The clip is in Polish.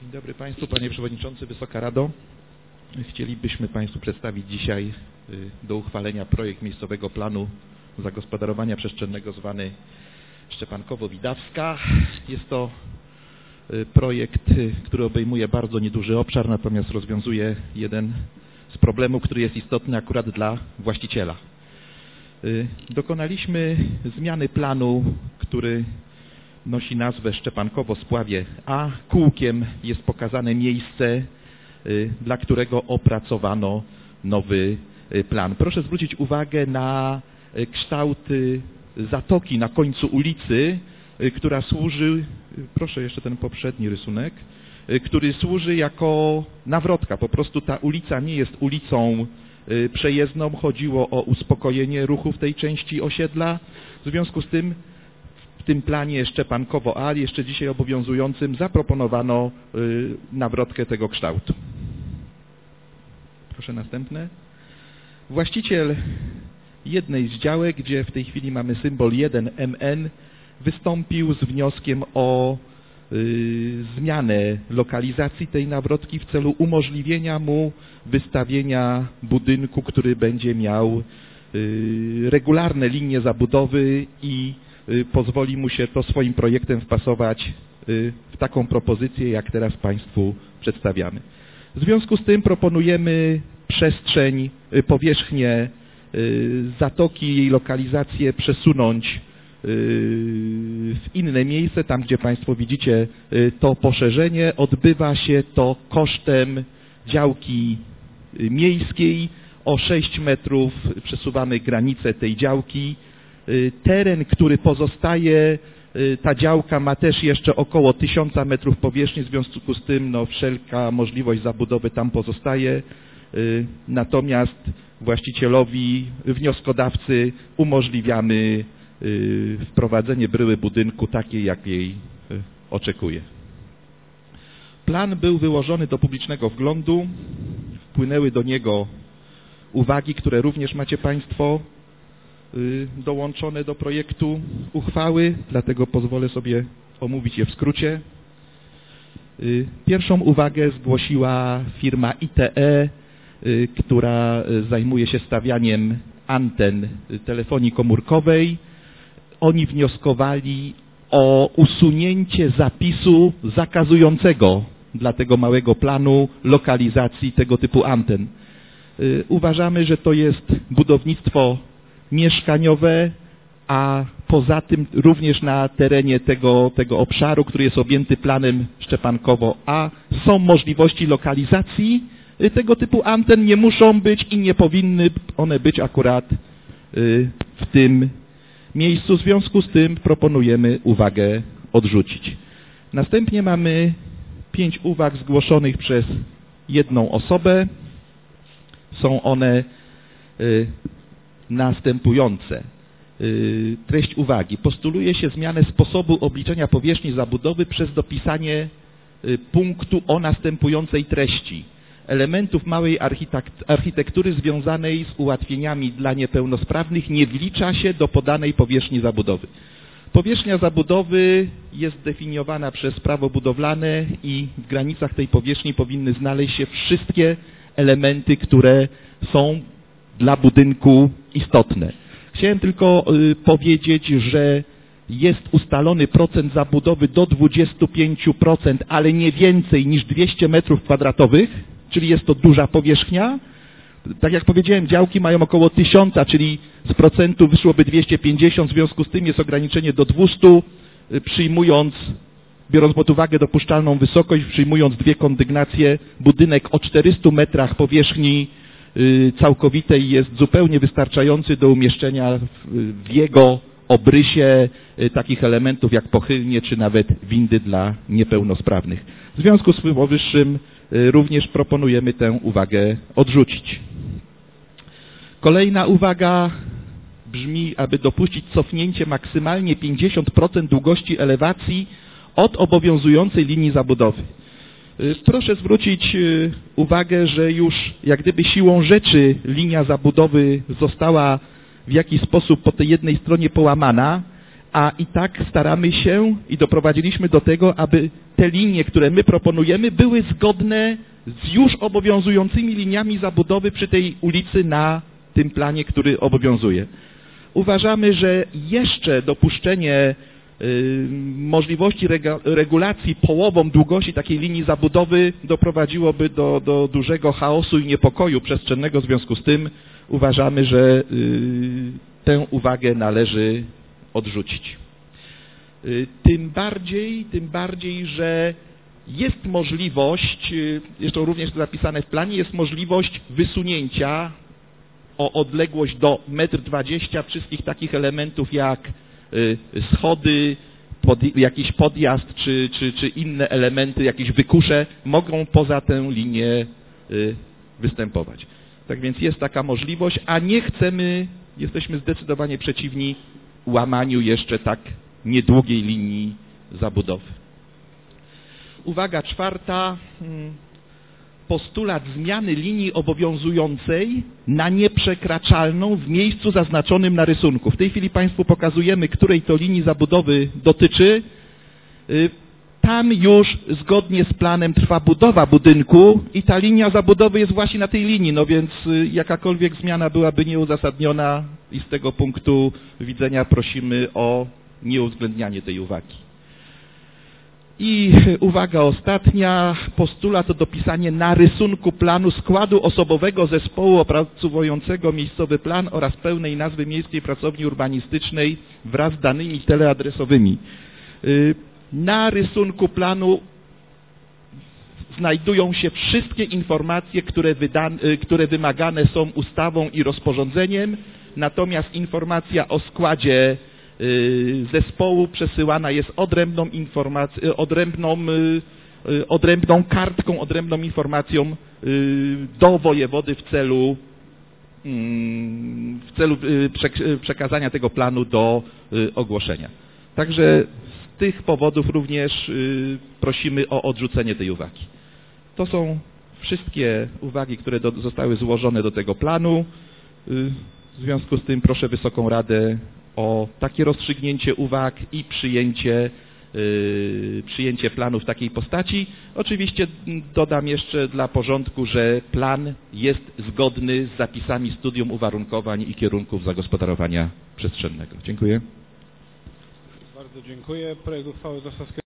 Dzień dobry Państwu, Panie Przewodniczący, Wysoka Rado. Chcielibyśmy Państwu przedstawić dzisiaj do uchwalenia projekt miejscowego planu zagospodarowania przestrzennego zwany Szczepankowo-Widawska. Jest to projekt, który obejmuje bardzo nieduży obszar, natomiast rozwiązuje jeden z problemów, który jest istotny akurat dla właściciela. Dokonaliśmy zmiany planu, który nosi nazwę Szczepankowo-Spławie A. Kółkiem jest pokazane miejsce, dla którego opracowano nowy plan. Proszę zwrócić uwagę na kształt zatoki na końcu ulicy, która służy, proszę jeszcze ten poprzedni rysunek, który służy jako nawrotka. Po prostu ta ulica nie jest ulicą przejezdną, chodziło o uspokojenie ruchu w tej części osiedla. W związku z tym w tym planie Szczepankowo A, jeszcze dzisiaj obowiązującym, zaproponowano nawrotkę tego kształtu. Proszę następne. Właściciel jednej z działek, gdzie w tej chwili mamy symbol 1MN, wystąpił z wnioskiem o zmianę lokalizacji tej nawrotki w celu umożliwienia mu wystawienia budynku, który będzie miał regularne linie zabudowy i pozwoli mu się to swoim projektem wpasować w taką propozycję, jak teraz Państwu przedstawiamy. W związku z tym proponujemy przestrzeń, powierzchnię zatoki, jej lokalizację przesunąć w inne miejsce, tam gdzie Państwo widzicie to poszerzenie. Odbywa się to kosztem działki miejskiej. O 6 metrów przesuwamy granicę tej działki. Teren, który pozostaje, ta działka ma też jeszcze około 1000 metrów powierzchni, w związku z tym wszelka możliwość zabudowy tam pozostaje. Natomiast właścicielowi, wnioskodawcy umożliwiamy wprowadzenie bryły budynku takiej, jak jej oczekuje. Plan był wyłożony do publicznego wglądu. Wpłynęły do niego uwagi, które również macie Państwo dołączone do projektu uchwały, dlatego pozwolę sobie omówić je w skrócie. Pierwszą uwagę zgłosiła firma ITE, która zajmuje się stawianiem anten telefonii komórkowej. Oni wnioskowali o usunięcie zapisu zakazującego dla tego małego planu lokalizacji tego typu anten. Uważamy, że to jest budownictwo mieszkaniowe, a poza tym również na terenie tego obszaru, który jest objęty planem Szczepankowo A, są możliwości lokalizacji tego typu anten. Nie muszą być i nie powinny one być akurat w tym miejscu. W związku z tym proponujemy uwagę odrzucić. Następnie mamy 5 uwag zgłoszonych przez jedną osobę. Są one następujące. Treść uwagi. Postuluje się zmianę sposobu obliczenia powierzchni zabudowy przez dopisanie punktu o następującej treści. Elementów małej architektury związanej z ułatwieniami dla niepełnosprawnych nie wlicza się do podanej powierzchni zabudowy. Powierzchnia zabudowy jest definiowana przez prawo budowlane i w granicach tej powierzchni powinny znaleźć się wszystkie elementy, które są dla budynku istotne. Chciałem tylko powiedzieć, że jest ustalony procent zabudowy do 25%, ale nie więcej niż 200 metrów kwadratowych, czyli jest to duża powierzchnia. Tak jak powiedziałem, działki mają około 1000, czyli z procentu wyszłoby 250, w związku z tym jest ograniczenie do 200, biorąc pod uwagę dopuszczalną wysokość, przyjmując 2 kondygnacje, budynek o 400 metrach powierzchni całkowitej jest zupełnie wystarczający do umieszczenia w jego obrysie takich elementów jak pochylnie czy nawet windy dla niepełnosprawnych. W związku z powyższym również proponujemy tę uwagę odrzucić. Kolejna uwaga brzmi, aby dopuścić cofnięcie maksymalnie 50% długości elewacji od obowiązującej linii zabudowy. Proszę zwrócić uwagę, że już jak gdyby siłą rzeczy linia zabudowy została w jakiś sposób po tej jednej stronie połamana, a i tak staramy się i doprowadziliśmy do tego, aby te linie, które my proponujemy, były zgodne z już obowiązującymi liniami zabudowy przy tej ulicy na tym planie, który obowiązuje. Uważamy, że jeszcze dopuszczenie możliwości regulacji połową długości takiej linii zabudowy doprowadziłoby do dużego chaosu i niepokoju przestrzennego. W związku z tym uważamy, że tę uwagę należy odrzucić. Tym bardziej, że jest możliwość, zresztą również zapisane w planie, jest możliwość wysunięcia o odległość do 1,20 m wszystkich takich elementów jak schody, jakiś podjazd czy inne elementy, jakieś wykusze mogą poza tę linię występować. Tak więc jest taka możliwość, a nie chcemy, jesteśmy zdecydowanie przeciwni łamaniu jeszcze tak niedługiej linii zabudowy. Uwaga czwarta. Postulat zmiany linii obowiązującej na nieprzekraczalną w miejscu zaznaczonym na rysunku. W tej chwili Państwu pokazujemy, której to linii zabudowy dotyczy. Tam już zgodnie z planem trwa budowa budynku i ta linia zabudowy jest właśnie na tej linii, no więc jakakolwiek zmiana byłaby nieuzasadniona i z tego punktu widzenia prosimy o nieuwzględnianie tej uwagi. I uwaga ostatnia, postulat o dopisanie na rysunku planu składu osobowego zespołu opracowującego miejscowy plan oraz pełnej nazwy Miejskiej Pracowni Urbanistycznej wraz z danymi teleadresowymi. Na rysunku planu znajdują się wszystkie informacje, które wymagane są ustawą i rozporządzeniem, natomiast informacja o składzie zespołu przesyłana jest odrębną kartką, odrębną informacją do wojewody w celu przekazania tego planu do ogłoszenia. Także z tych powodów również prosimy o odrzucenie tej uwagi. To są wszystkie uwagi, które zostały złożone do tego planu. W związku z tym proszę Wysoką Radę o takie rozstrzygnięcie uwag i przyjęcie planu w takiej postaci. Oczywiście dodam jeszcze dla porządku, że plan jest zgodny z zapisami studium uwarunkowań i kierunków zagospodarowania przestrzennego. Dziękuję. Bardzo dziękuję. Projekt uchwały został skierowany